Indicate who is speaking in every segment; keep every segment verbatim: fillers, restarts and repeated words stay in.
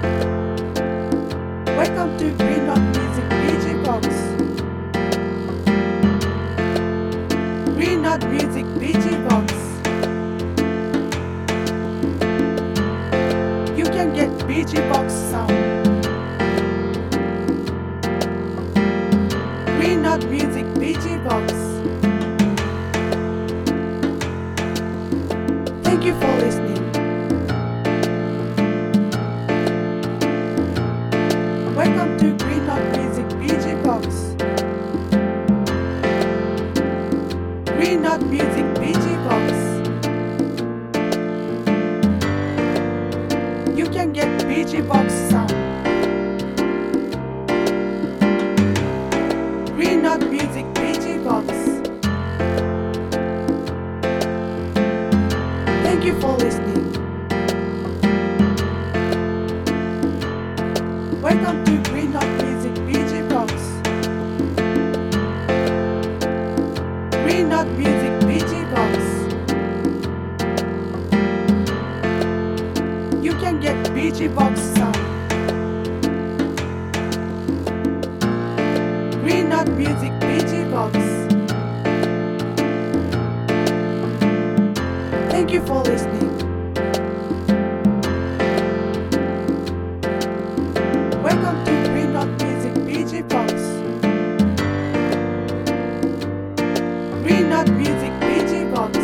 Speaker 1: Welcome to Green Dot Music D J Box. Green Dot Music D J Box. You can get B G Box sound. Green Dot Music D J Box. Thank you for listening. Welcome to Green Dot Music D J Box. Green Dot Music D J Box. You can get B G Box sound. Green Dot Music D J Box. Thank you for listening. Welcome to Green Dot Music D J Box. Green Dot Music D J Box. You can get B G Box sound. Green Dot Music D J Box. Thank you for listening. Welcome to Green Dot Music D J Box. Green Dot Music D J Box.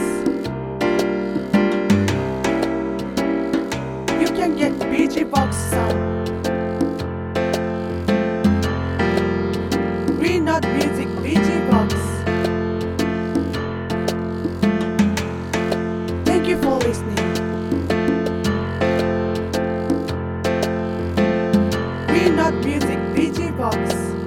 Speaker 1: You can get B G Box sound. Green Dot Music D J Box. Thank you for listening. Green Dot Music D J Box.